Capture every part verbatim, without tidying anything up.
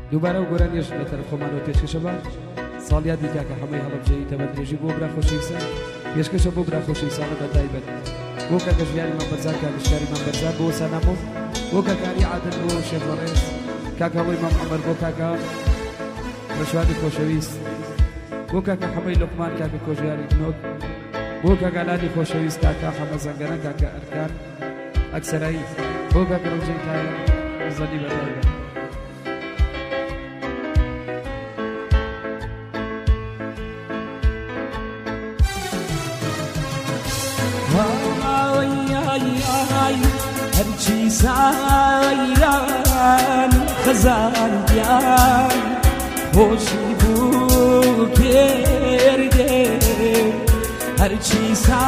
دووبارە و گۆرانیش لە تەرەف خۆمانەوە پێشکەشە ساڵیا دیکە کە هەمووی هەڵبژێریتە بە درێژی بۆ براخۆشەی سا پێشکەشە بۆ براخۆشەی ساڵە بە تایبەت بۆ کاکە ژیانیمان بەرزان کاکەشکاریمان بەرزان بۆ سانامۆ بۆ کاکاری عادل بۆ شێفەڕێز کاکە بۆی مام عەمەر بۆ کاکە ڕەشوانی خۆشەویست بۆ کاکە حەمەی لوقمان کاکە کۆژیاری بنۆک بۆ کاکەلانی خۆشەویست کاکە حەمە زەنگەرە کاکە ئەرکان ئەکسەرایی بۆ کاکە ڕەوزەی تایە زەنی بە تایبەت هەرچی سایران خەزان دیان خۆشی بوو کردێ هەرچی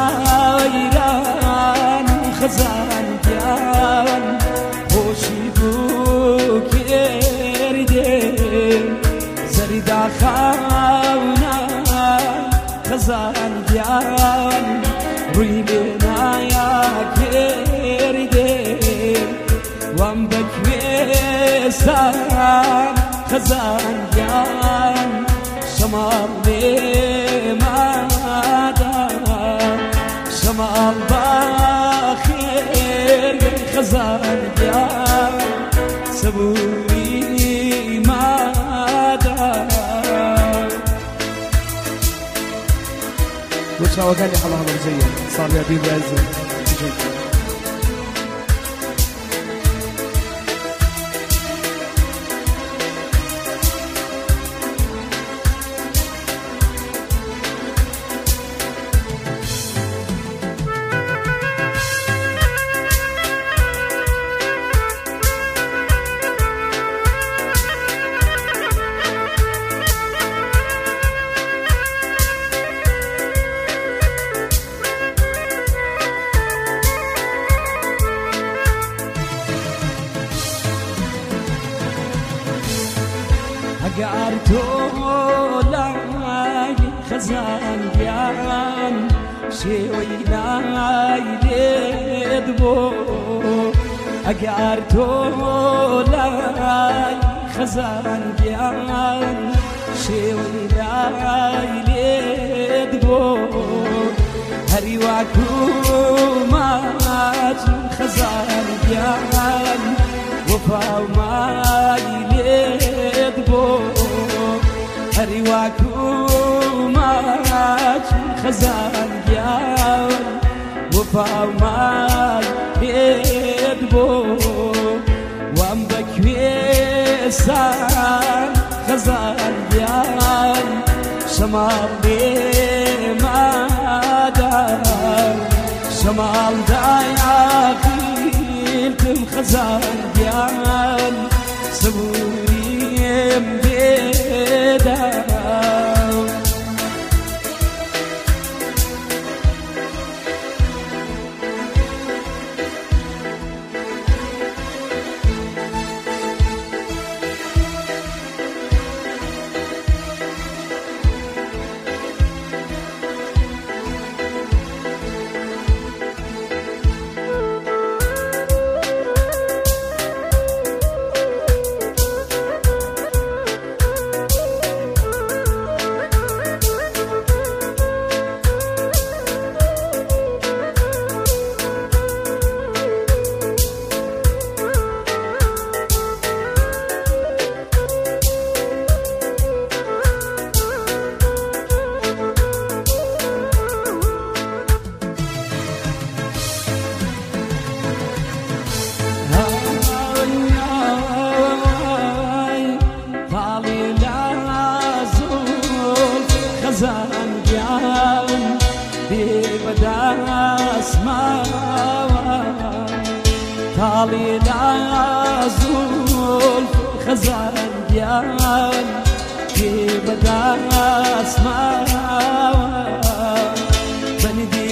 سایران خەزان دیان خۆشی بوو کردێ زەریدا خاونا خەزان دیان ڕووی لێنایە کردێ وام بەکوێستان خەزانیان شەماڵ لێمادا شەماڵ باخێر خەزانیان سەبووری مادا بۆ چاوەکانی هەڵا هەڵبژەیە ساڵیا دی بەرزە ئەگەر تۆ لای خەزانیان شێوەی لای لێت بۆ ئەگەر تۆ لای خەزانیان شێوەی لای لێت بۆ هەری واکومات خەزانیان وەفاو مای لێت بۆ هەری واکومات خەزانیان وەفاو مای لێت بۆ وام بەکوێستان خەزانیان شەماڵ لێمادا شەماڵ دایاقیلتم خەزانیان سەبووریم بێدا خەزانیان بێ بەدەستماوە تاڵی لازوڵ خەزانیان بێ بەدەستماوە بەندی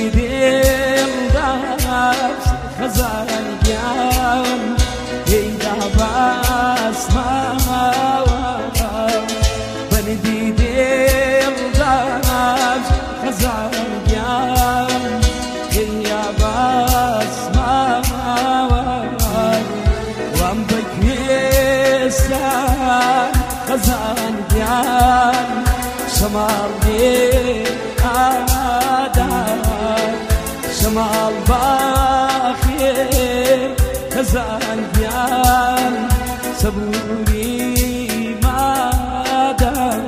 دێڵداس خەزانیان هێیدا بەسماوە بەندی دێڵداس خەزانیان هێیا بەسماوە وام بەکوێستان شمال آدار شمال باخير خزان ديان صبوري ما دار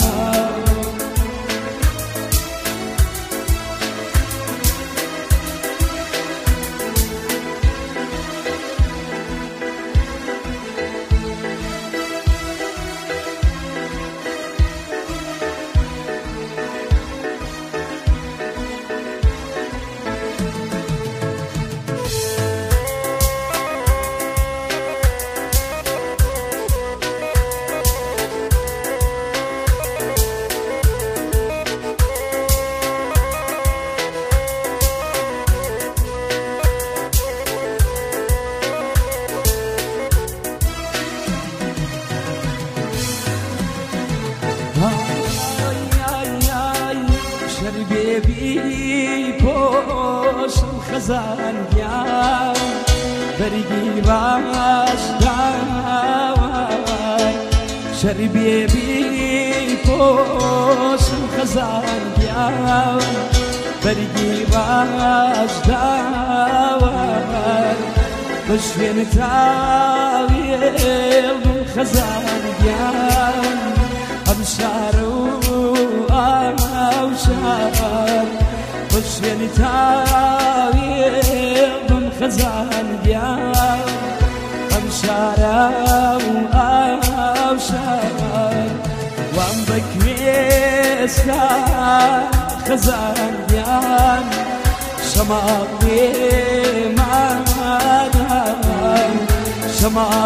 شربي بوش الخزان يا برقي باش داوي شربي بوش الخزان يا برقي باش داوي بشوين تاوي الخزان يا أبشارو أوشار وشين تاوي من خزان ديار أبشار أوشار وأم بكريستا خزان ديار شمال ما شمال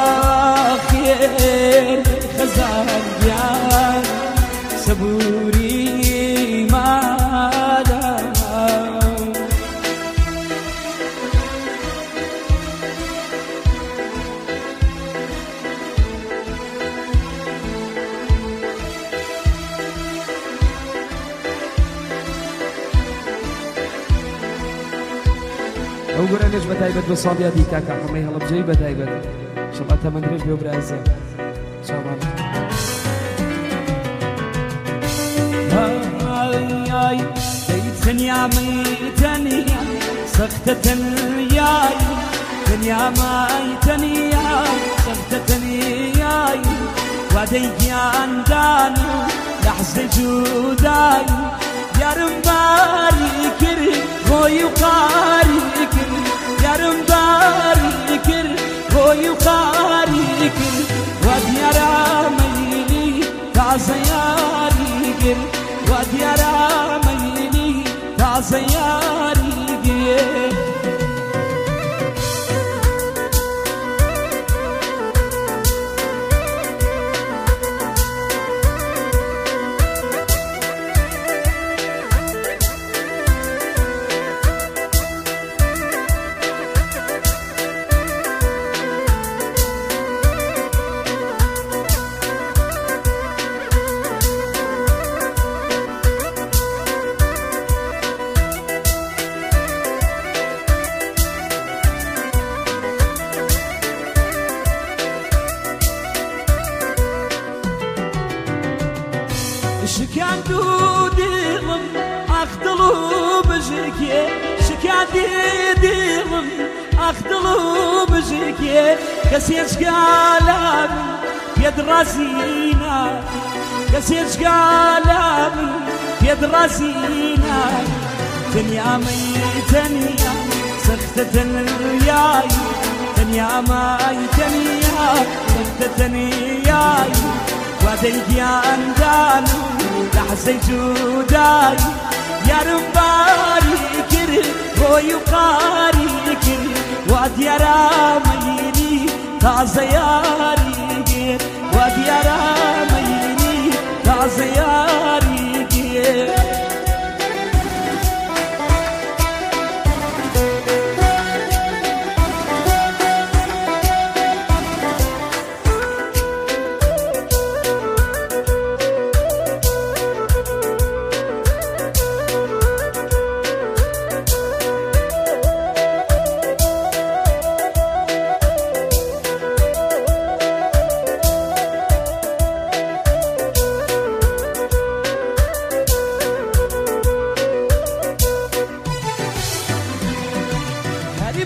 باخير خزان ديار صبوري ما دام ئەو گۆرانێش بەتایبەت بە ساڵیادی کاکە هەمەی هەڵبجەی بەتایبەت شەڵا تەمەندرێژ بێ و برازە چاوان هاي تنيا مي تنيا سختة تنياي تنيا ماي تنيا سختة تنياي وديك عنداني لحظة جوداي يا رمباري كري هوي وقاري كري يا رمباري كري هوي وقاري كري ودي راميلي تعزياري كري ودي راميلي تعزياري كري شكان دوديهم أخدلو بجيكي شكان دوديهم أخدلو بجيكي كسيش قالب يد رزينا كسيش قالب يد رزينا تنيا مي تنيا سختة الياي تنيا ماي تنيا سختة الياي وديك عنداني لحظة جوداي يا رمباري كري هوي وقاري كري وادي راميلي تعزياري كري وادي راميلي تعزياري كري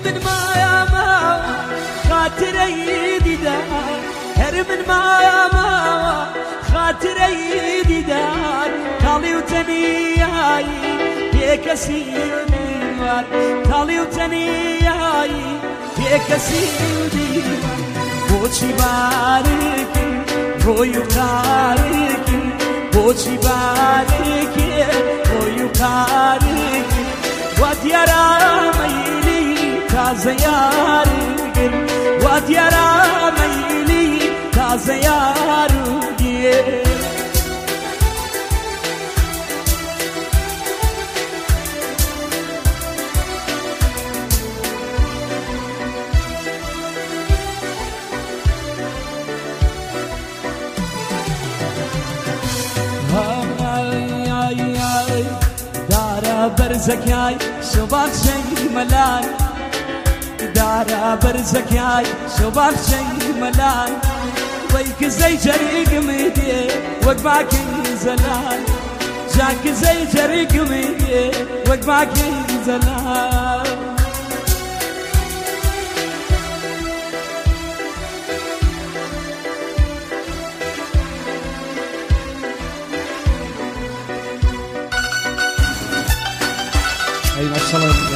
من ما يا ما خاطري ديدار هر من ما يا ما خاطري ديدار كالي وتنياي بكسير ديوار كالي وتنياي بكسير ديوار بوشي بارك رويو كارك بوشي بارك رويو كارك وديارا ميلي تازيارك وديارا ميلي تازيارك دارا برزكاي شباب شي ملاي دارا برزكاي شباب شي ملاي ويك زي جريق ميدي وقباك زلال جاك زي جريق ميدي وقباك زلال أي ما شاء الله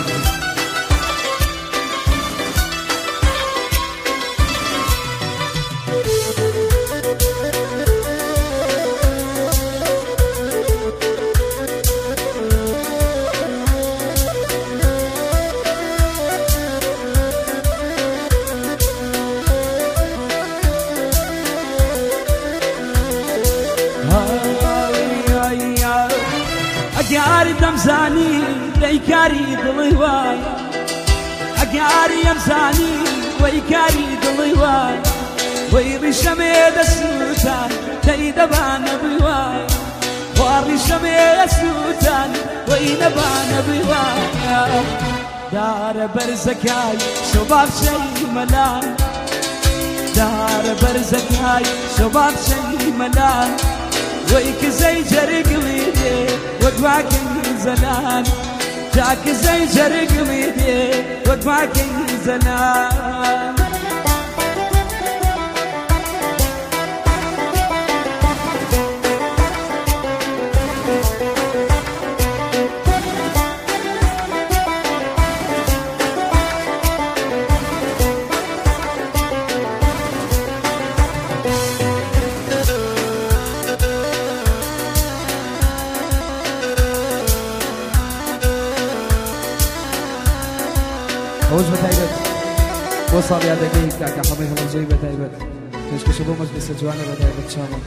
أجاري دمزاني ليكاري ضليواي أجاري يمزاني ويكاري ضليواي ويري شميد السوتان تيدبان بيواي واري شميد السوتان وينبان بيواي دار برزكاي شباب شي ملاي دار برزكاي شباب شي ملاي ويك زي جرق ميدي وقباك زلال جاك زي جرق ميدي وقباك زلال روز بتايبت وصل يا دقيق كاكا حميه الرجوي بتايبت تشكي شبو مجلس الجواني بتايبت إن شاء الله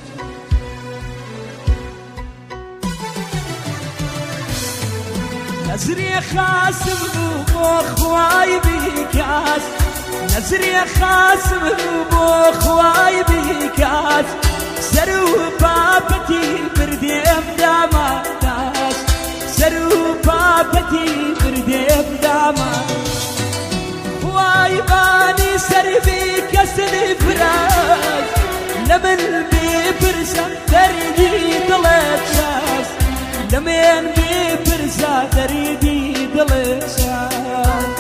نزري خاسم بخواي بكاس نزري خاسم بخواي بكاس سرو بابتي برديم داماس سرو بابتي برديم داماس خواي باني سربي كسر فراس لمن ببرسم تردي ضلت شاس لمن ببرسم تردي ضلت شاس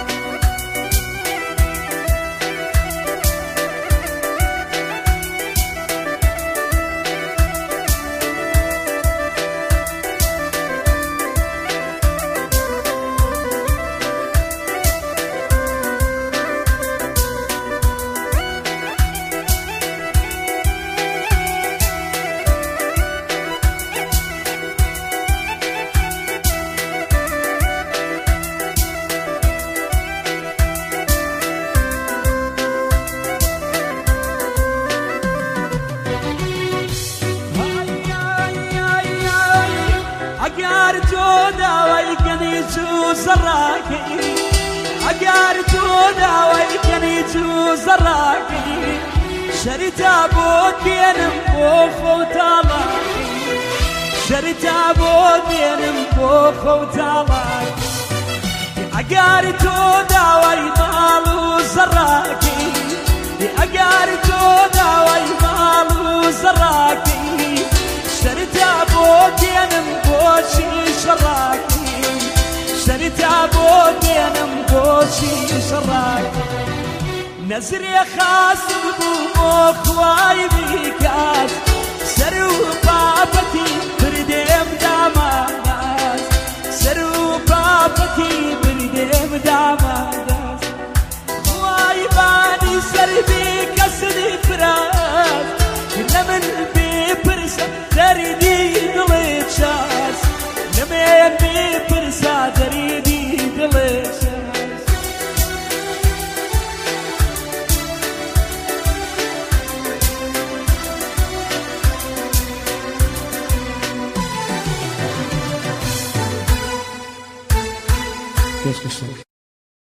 أجار جودا ويكني جو زراكي أجار جودا ويكني جو زراكي شريتا بودين مبوخو تالاكي شريتا بودين مبوخو تالاكي أجار جودا ويمالو زراكي أجار جودا ويمالو زراكي شريتا بودين مبوشي شراكي شريتا بودين مبوشي شراك نزري خاصم بو خواي بكاس سرو بابتي بردم داماس سرو بابتي بردم داماس